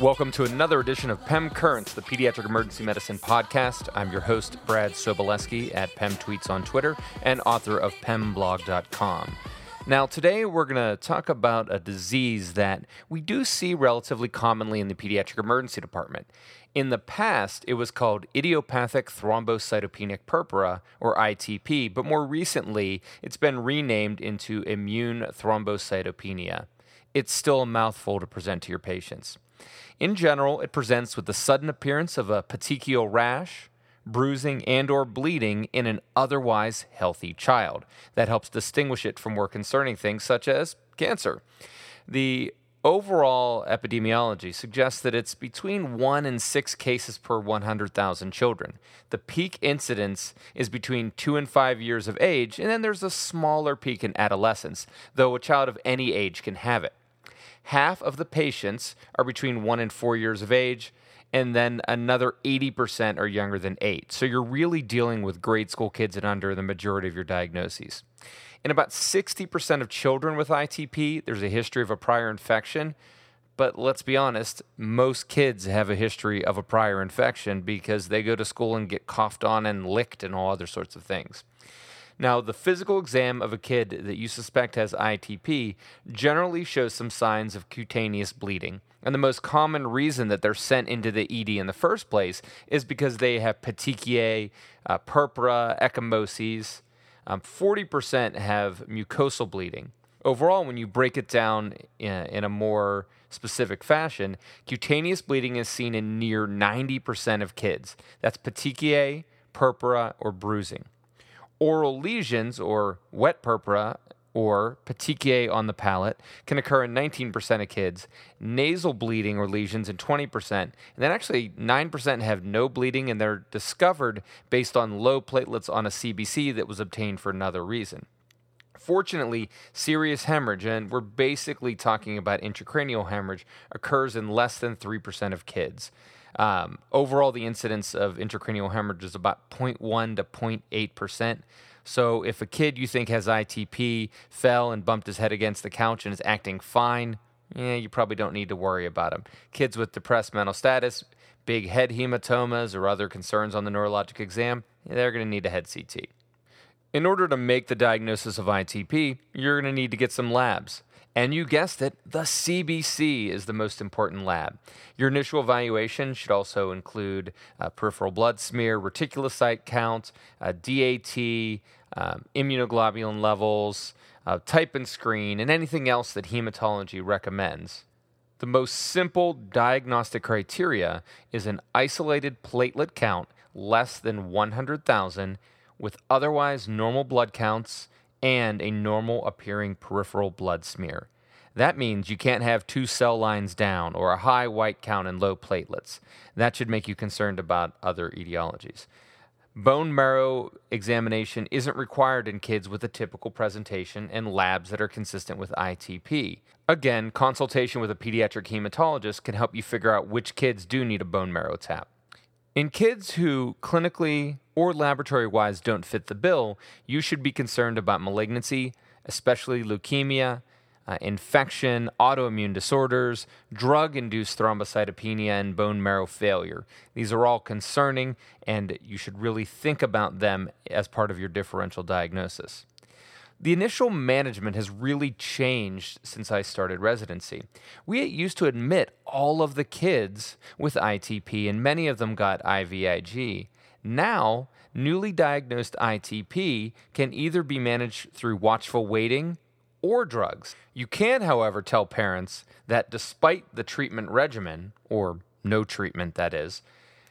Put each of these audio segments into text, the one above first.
Welcome to another edition of PEM Currents, the Pediatric Emergency Medicine Podcast. I'm your host, Brad Sobolewski at PEM Tweets on Twitter and author of PEMblog.com. Now, today we're going to talk about a disease that we do see relatively commonly in the Pediatric Emergency Department. In the past, it was called idiopathic thrombocytopenic purpura, or ITP, but more recently, it's been renamed into immune thrombocytopenia. It's still a mouthful to present to your patients. In general, it presents with the sudden appearance of a petechial rash, bruising, and/or bleeding in an otherwise healthy child. That helps distinguish it from more concerning things such as cancer. The overall epidemiology suggests that it's between 1 and 6 cases per 100,000 children. The peak incidence is between 2 and 5 years of age, and then there's a smaller peak in adolescence, though a child of any age can have it. Half of the patients are between 1 and 4 years of age, and then another 80% are younger than 8. So you're really dealing with grade school kids and under the majority of your diagnoses. In about 60% of children with ITP, there's a history of a prior infection. But let's be honest, most kids have a history of a prior infection because they go to school and get coughed on and licked and all other sorts of things. Now, the physical exam of a kid that you suspect has ITP generally shows some signs of cutaneous bleeding. And the most common reason that they're sent into the ED in the first place is because they have petechiae, purpura, ecchymoses. 40% have mucosal bleeding. Overall, when you break it down in a more specific fashion, cutaneous bleeding is seen in near 90% of kids. That's petechiae, purpura, or bruising. Oral lesions, or wet purpura, or petechiae on the palate, can occur in 19% of kids, nasal bleeding or lesions in 20%, and then actually 9% have no bleeding, and they're discovered based on low platelets on a CBC that was obtained for another reason. Fortunately, serious hemorrhage, and we're basically talking about intracranial hemorrhage, occurs in less than 3% of kids. Overall, the incidence of intracranial hemorrhage is about 0.1 to 0.8%. So if a kid you think has ITP fell and bumped his head against the couch and is acting fine, you probably don't need to worry about him. Kids with depressed mental status, big head hematomas, or other concerns on the neurologic exam, they're going to need a head CT. In order to make the diagnosis of ITP, you're going to need to get some labs. And you guessed it, the CBC is the most important lab. Your initial evaluation should also include peripheral blood smear, reticulocyte count, DAT, immunoglobulin levels, type and screen, and anything else that hematology recommends. The most simple diagnostic criteria is an isolated platelet count less than 100,000 with otherwise normal blood counts and a normal appearing peripheral blood smear. That means you can't have 2 cell lines down or a high white count and low platelets. That should make you concerned about other etiologies. Bone marrow examination isn't required in kids with a typical presentation and labs that are consistent with ITP. Again, consultation with a pediatric hematologist can help you figure out which kids do need a bone marrow tap. In kids who clinically or laboratory-wise don't fit the bill, you should be concerned about malignancy, especially leukemia, infection, autoimmune disorders, drug-induced thrombocytopenia, and bone marrow failure. These are all concerning, and you should really think about them as part of your differential diagnosis. The initial management has really changed since I started residency. We used to admit all of the kids with ITP, and many of them got IVIG. Now, newly diagnosed ITP can either be managed through watchful waiting or drugs. You can, however, tell parents that despite the treatment regimen, or no treatment that is,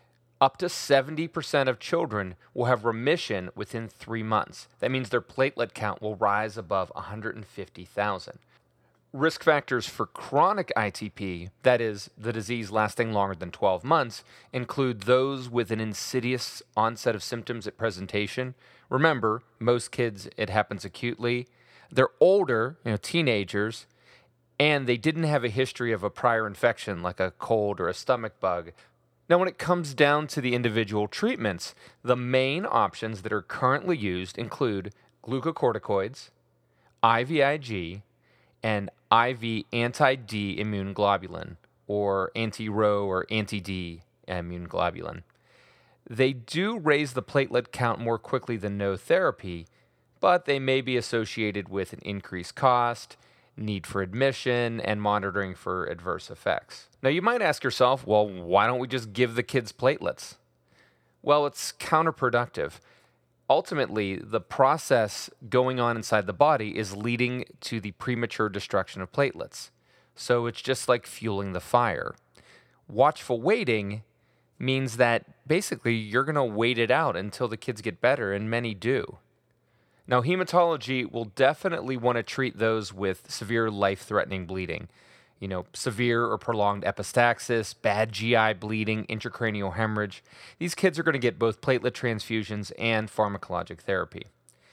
up to 70% of children will have remission within 3 months. That means their platelet count will rise above 150,000. Risk factors for chronic ITP, that is, the disease lasting longer than 12 months, include those with an insidious onset of symptoms at presentation. Remember, most kids, it happens acutely. They're older, teenagers, and they didn't have a history of a prior infection like a cold or a stomach bug. Now, when it comes down to the individual treatments, the main options that are currently used include glucocorticoids, IVIG, and IV anti-D immune globulin, or anti-Rho or anti-D immune globulin. They do raise the platelet count more quickly than no therapy, but they may be associated with an increased cost, need for admission, and monitoring for adverse effects. Now, you might ask yourself, well, why don't we just give the kids platelets? Well, it's counterproductive. Ultimately, the process going on inside the body is leading to the premature destruction of platelets. So it's just like fueling the fire. Watchful waiting means that basically you're going to wait it out until the kids get better, and many do. Now, hematology will definitely want to treat those with severe life-threatening bleeding. Severe or prolonged epistaxis, bad GI bleeding, intracranial hemorrhage. These kids are going to get both platelet transfusions and pharmacologic therapy.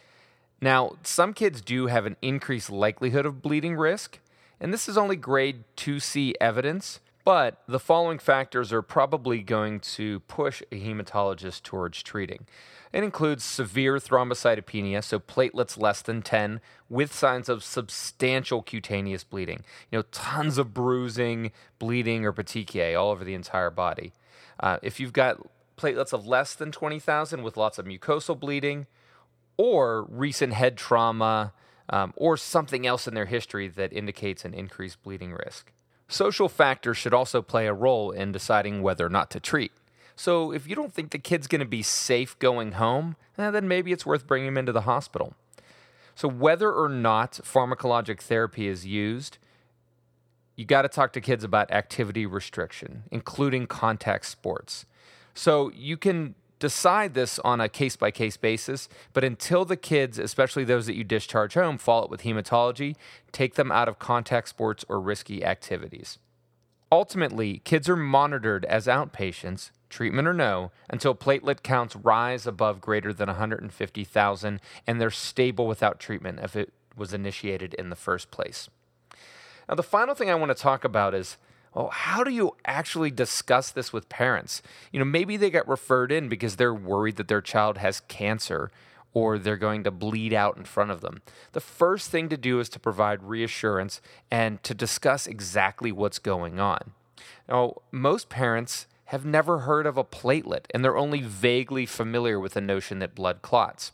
Now, some kids do have an increased likelihood of bleeding risk, and this is only grade 2C evidence, but the following factors are probably going to push a hematologist towards treating. It includes severe thrombocytopenia, so platelets less than 10, with signs of substantial cutaneous bleeding. Tons of bruising, bleeding, or petechiae all over the entire body. If you've got platelets of less than 20,000 with lots of mucosal bleeding, or recent head trauma, or something else in their history that indicates an increased bleeding risk. Social factors should also play a role in deciding whether or not to treat. So if you don't think the kid's going to be safe going home, then maybe it's worth bringing him into the hospital. So whether or not pharmacologic therapy is used, you got to talk to kids about activity restriction, including contact sports. So you can decide this on a case-by-case basis, but until the kids, especially those that you discharge home, follow up with hematology, take them out of contact sports or risky activities. Ultimately, kids are monitored as outpatients, treatment or no, until platelet counts rise above greater than 150,000 and they're stable without treatment if it was initiated in the first place. Now, the final thing I want to talk about is, how do you actually discuss this with parents? Maybe they get referred in because they're worried that their child has cancer or they're going to bleed out in front of them. The first thing to do is to provide reassurance and to discuss exactly what's going on. Now, most parents have never heard of a platelet, and they're only vaguely familiar with the notion that blood clots.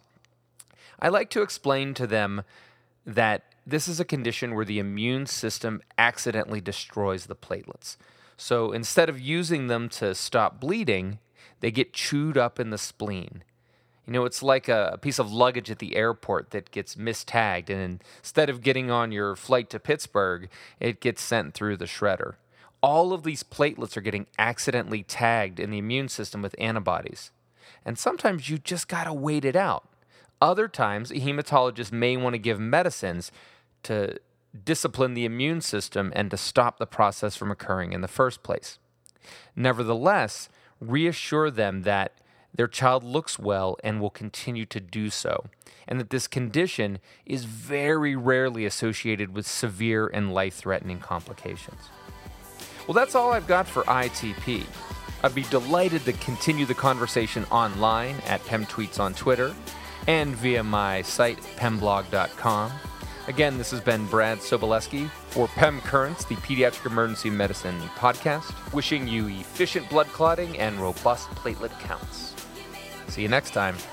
I like to explain to them that this is a condition where the immune system accidentally destroys the platelets. So instead of using them to stop bleeding, they get chewed up in the spleen. It's like a piece of luggage at the airport that gets mistagged, and instead of getting on your flight to Pittsburgh, it gets sent through the shredder. All of these platelets are getting accidentally tagged in the immune system with antibodies. And sometimes you just got to wait it out. Other times, a hematologist may want to give medicines to discipline the immune system and to stop the process from occurring in the first place. Nevertheless, reassure them that their child looks well and will continue to do so, and that this condition is very rarely associated with severe and life-threatening complications. Well, that's all I've got for ITP. I'd be delighted to continue the conversation online at PemTweets on Twitter and via my site, pemblog.com. Again, this has been Brad Sobolewski for PEM Currents, the Pediatric Emergency Medicine podcast, wishing you efficient blood clotting and robust platelet counts. See you next time.